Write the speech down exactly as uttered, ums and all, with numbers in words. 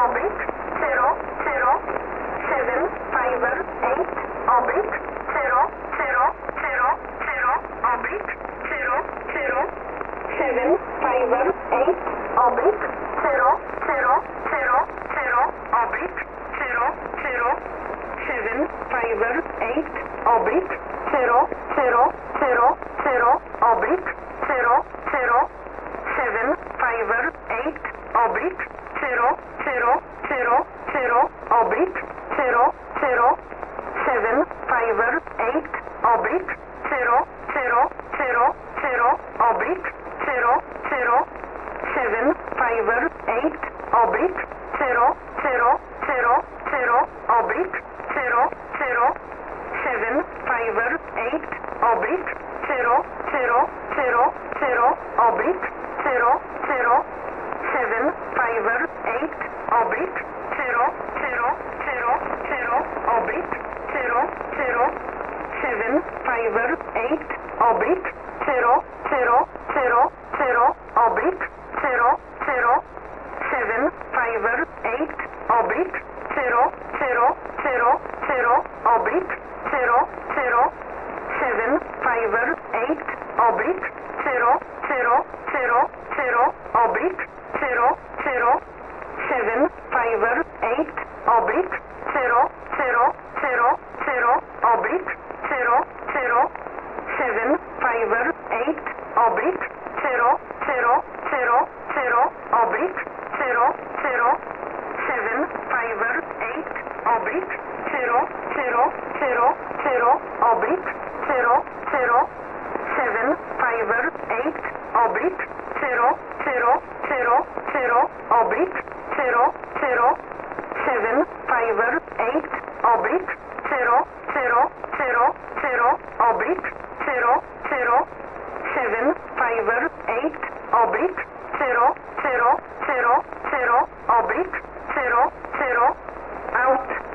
oblique zero zero seven five eight oblique zero zero zero zero oblique zero zero seven five eight oblique zero zero zero zero oblique zero zero seven five eight oblique zero zero zero zero oblique zero zero seven five eight oblique zero zero zero zero oblique zero zero seven five eight oblique zero zero zero zero oblique zero zero seven five eight oblique zero zero zero zero oblique zero zero seven five eight oblique zero zero zero zero oblique zero zero seven five eight oblique zero zero zero zero oblique zero zero seven five eight oblique zero zero zero zero oblique zero zero seven five eight oblique zero zero zero zero oblique zero zero seven five eight oblique zero zero zero zero oblique zero zero seven five eight oblique zero zero zero zero oblique zero zero seven five eight oblique zero zero zero zero oblique zero zero seven five eight oblique zero zero zero zero oblique zero zero seven five eight oblique zero zero zero zero oblique zero zero seven five eight oblique zero zero zero zero oblique zero zero seven five eight oblique zero zero zero zero oblique zero zero out.